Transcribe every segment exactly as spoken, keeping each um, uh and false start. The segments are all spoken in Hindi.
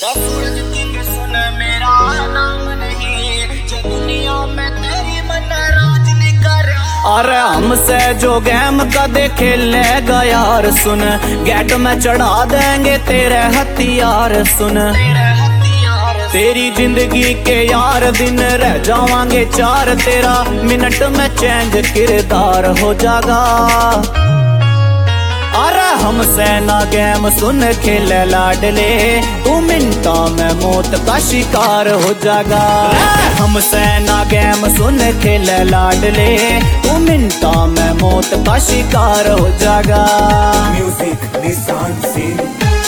सूरज किंग सुन मेरा नाम नहीं, जो दुनिया में तेरी मन राज नहीं कर। अरे हमसे जो गेम कदे खेलेगा यार सुन, गेट में चढ़ा देंगे तेरे हथियार सुन। तेरी जिंदगी के यार दिन रह जावांगे चार, तेरा मिनट में चेंज किरदार हो जागा। अरे हमसे ना गेम सुन खेले लाडले, तू मिनटा में मौत का शिकार हो जागा। हमसे ना गेम सुन खेले लाडले, तू मिनटा में मौत का शिकार हो जागा। म्यूजिक निशान सिंह।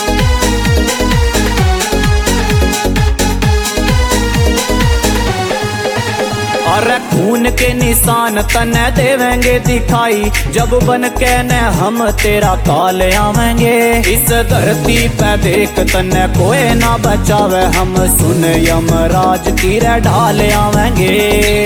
अरे खून के निशान तने देवेंगे दिखाई, जब बन के न हम तेरा काल आवेंगे। इस धरती पे देख तने कोई ना बचावे, हम सुन यमराज की ढाल आवेंगे।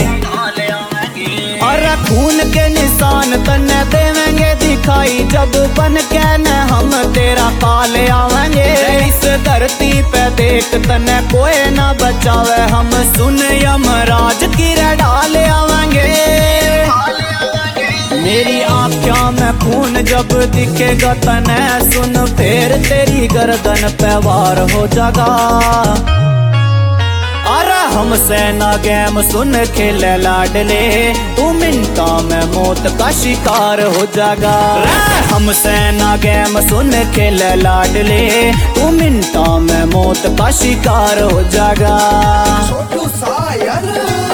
अरे खून के निशान तने देवेंगे दिखाई, जब बन के न हम तेरा काल आवेंगे। इस धरती पे देख तने कोई ना बचावे, हम सुन यमराज की ढाल आवेंगे। मेरी आँखों में खून जब दिखेगा तने सुन, फिर तेरी गर्दन पे वार हो जागा। अरे हमसे ना गेम सुन खेले लाडले, तू मिनटा में मौत का शिकार हो जागा। हमसे ना गेम सुन खेले लाडले, तू मिनटा में मौत का शिकार हो जागा। छोटू सायर।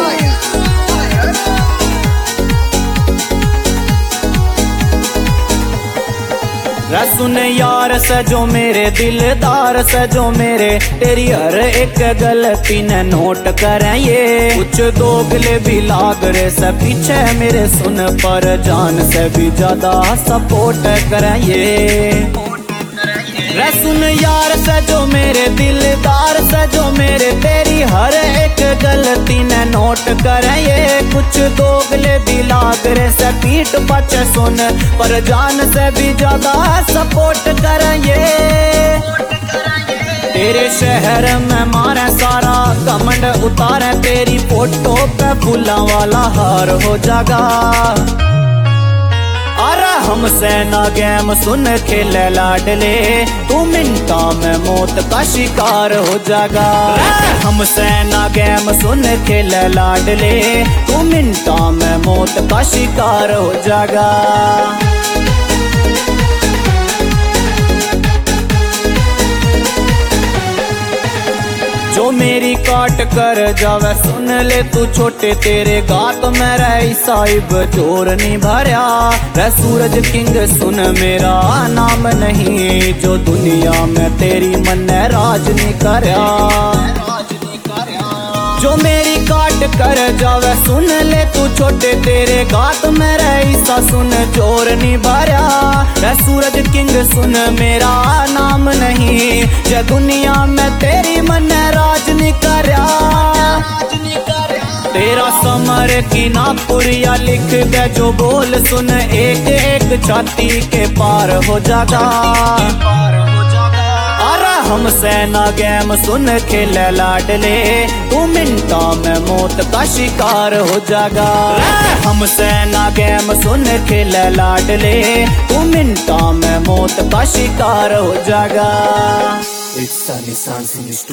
सुन यार सजो मेरे दिलदार सजो मेरे, तेरी हर एक गलती ने नोट करें ये। कुछ दोगले भी लाग रे से पीछे मेरे सुन, पर जान से भी ज्यादा सपोर्ट करें ये। रे सुन यार सजो मेरे दिलदार सजो मेरे, तेरी हर एक गलती ने नोट करें ये। कुछ दोगले भी लाग रे से पीठ पचे सुन, पर जान से भी ज्यादा सपोर्ट करें ये। तेरे शहर में मारे सारा कमंड उतारे, तेरी फोटो पे फूला वाला हार हो जागा। अरे हमसे ना गेम सुन खेले लाडले, तू मिनटा में मौत का शिकार हो जागा। हमसे ना गेम सुन खेले लाडले, तू मिनटा में मौत का शिकार हो जागा। जो मेरी काट कर जावे सुन ले तू छोटे, तेरे गात में रही साहिब जोर नहीं भरया। रे सूरज किंग सुन मेरा नाम नहीं, जो दुनिया में तेरी मन राज नहीं करया। जो मेरी काट कर जावे सुन ले तू छोटे, तेरे गात में रही सा सुन जोर नहीं भरया। रे सूरज किंग सुन मेरा नाम नहीं, जो दुनिया में तेरी मन राज नहीं करया। तेरा समर की ना पुरिया लिख दे जो बोल सुन, एक एक छाती के पार हो जागा। अरे हमसे ना गेम सुन खेले लाडले, तू मिनटा में मौत का शिकार हो जागा। हमसे ना गेम सुन खेले लाडले, तू मिनटा में मौत का शिकार हो जागा। It's Sunny Sun